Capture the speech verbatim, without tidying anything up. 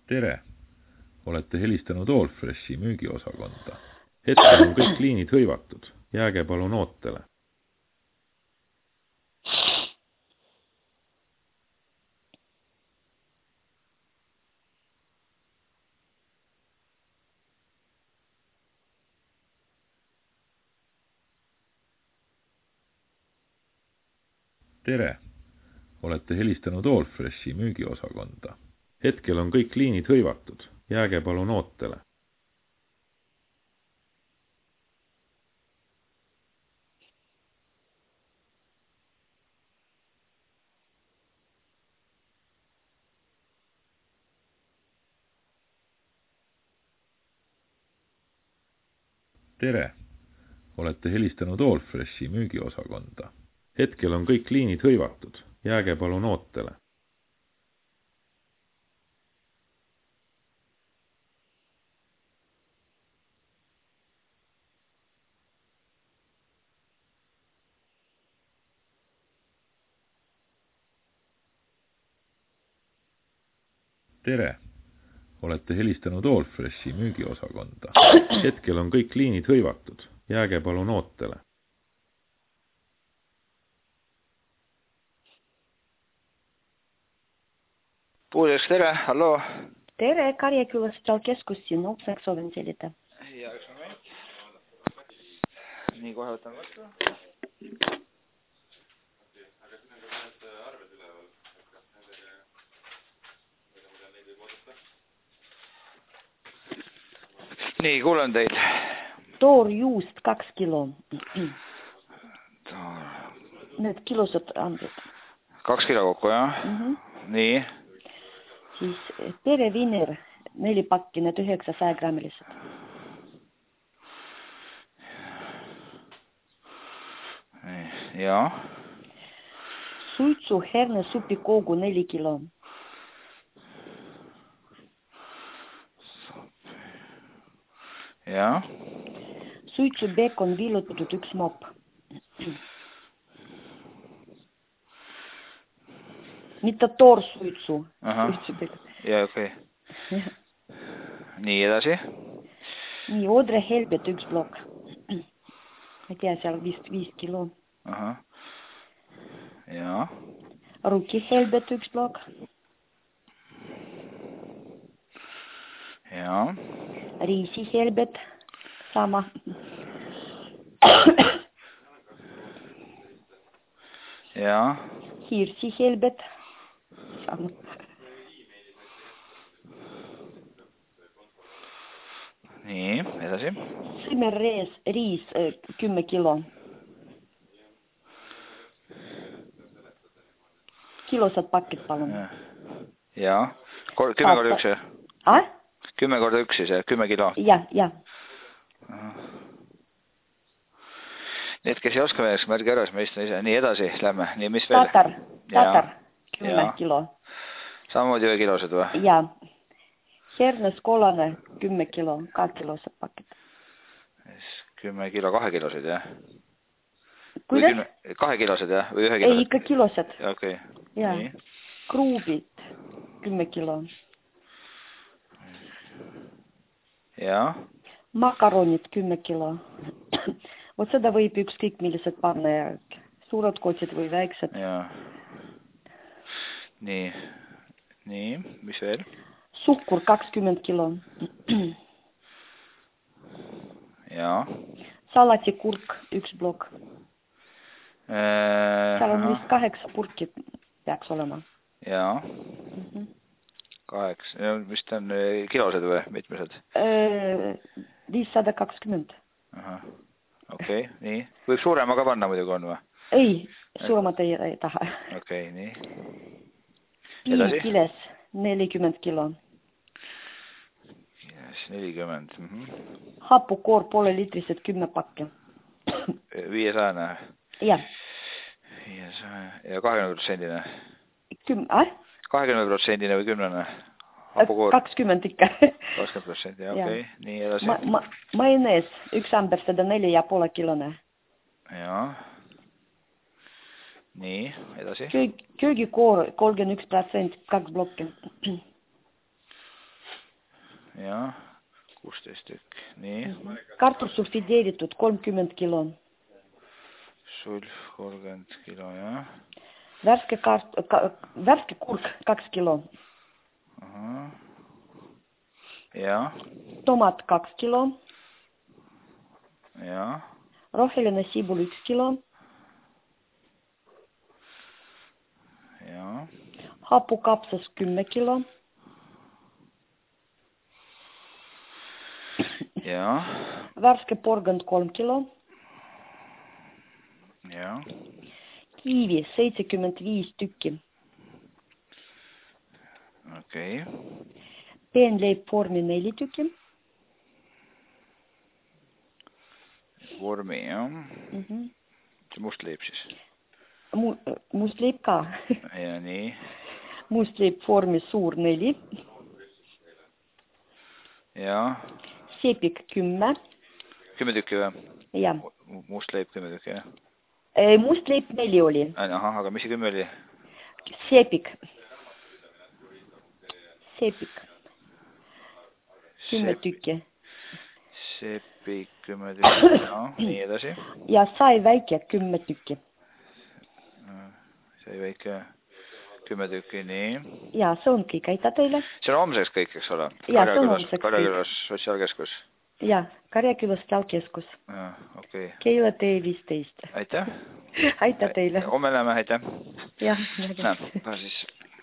Tere! Olete helistanud Allfreshi müügiosakonda. Hetkel on kõik liinid hõivatud. Jääge palun ootele. Tere! Olete helistanud Allfreshi müügiosakonda. Hetkel on kõik liinid hõivatud. Jääge palun ootele. Tere! Olete helistanud Allfreshi müügiosakonda. Hetkel on kõik liinid hõivatud. Jääge palun ootele. Tere! Olete helistanud Allfreshi müügiosakonda. Hetkel on kõik liinid hõivatud. Jääge palun ootele. Puudeks, tere, halloo. Tere, Karjaküla sotsiaalkeskus, siin Opsaks soovin selida. Ja, üks moment. Nii, kohe võtan vastu. Nii, kuulen teid. Toorjuust kaks kilo. Toor... Need kilosed anded. Kaks kilo kokku, jah? Mm -hmm. Nii. Siis pereviner, neli pakki, need üheksasaja grammilised. Ja. Suitsu herne supikoogu neli kilo. Ja. Suitsu bacon viilutatud üks mopp. Mitte toorsuitsu. Ja, okei. Okay. Nii, edasi. Nii, Odre helbet üks blokk. Ma tea, seal vist viis kilo. Aha. Ja. Ruki helbet üks blokk. Ja. Riisi helbet. Sama. Ja. Hirsi helbet. Sama. Nii, edasi. Simmerrees, riis, kümme kilo. Kilosad pakid, palun. Ja, ja. Kor kümme korda üks, jah? Ah? Kümme korda üks siis, jah? Kümme kilo? Ja, ja. Need, kes ei oska veel, märgi ära, siis ma istun ise. Nii, edasi, lähme. Nii, mis veel? Tatar, tatar, kümme kilo. Samamoodi ühe kilosed või? Ja. Hernes kolane, kümme kilo, kaks kilosed pakid. Kümme kilo, kahe kilosed, jah? Kuidas? Kahe kilosed, jah? Või ühe kilosed? Ei, ikka kilosed. Okei. Ja. Kruubid, kümme kilo. Ja. Makaronid, kümme kilo. Vot seda võib ükskõik millised panna ja suured kotsid või väiksed. Ja. Nii. Nii, mis veel? Suhkur, kakskümmend kilo. Ja. Salatikurk, üks blokk. Äh, seal on vist kaheksa purki peaks olema. Ja. Mm -hmm. Kaheksa. Ja, mis ta on, kilosed või mitmesed? viissada kakskümmend. Aha. Okei, okay, nii. Võib suurema ka panna muidugi on või? Ei, suuremat ei, ei taha. Okei, okay, nii. Piim kiles, nelikümmend kilo. Kiles, nelikümmend. Mm -hmm. Hapukoor, poole litrised, kümme pakki. viiesajane? Jah. viiesaja ja kahekümne protsendine? Küm-, ah? kahekümne protsendine või kümnene? kakskümmend ikka. kakskümmend protsenti, okei. Okay. Nii edasi. Ma, ma, majonees, üks amber, seda neli ja poole kilone. Ja. Nii, edasi. Köög, köögikoor, kolmkümmend üks protsenti, kaks blokki. jah, kuusteist tükk, nii. Kartul sulfideeritud kolmkümmend kilo. Sulf kolmkümmend kilo, jah. Värske, kart, ka, värske kurk kaks kilo. Aha. jah. Tomat kaks kilo. jah. Roheline sibul üks kilo. jah. Hapukapsas kümme kilo. jah. Värske porgand kolm kilo. jah. Kiivi seitsekümmend viis tükki. okei okay.. Peenleib vormi neli tükki. Vormi, jah. Mm -hmm. See must leib siis? Mu, must leib ka. ja nii. Must leib vormi suur neli. jah. Sepik kümme. kümme tükki või? jah. Must leib kümme tükki, jah? Must leib neli oli. Ahah, aga mis see kümme oli? Sepik. Sepik. Kümme tükki. Sepik kümme tükki, no, nii edasi. Ja sai väike kümme tükki. Sai väike kümme tükki, nii. Ja see on kõik, aitäh teile. See on homseks kõik, eks ole? Ja see on homseks Karjakülas sotsiaalkeskus. Ja, Karjakülas sotsiaalkeskus. Ja, okei. Okay. Keila tee viisteist. Aitäh. Aitäh teile. Homme näeme, aitäh. Jah. Näe, siis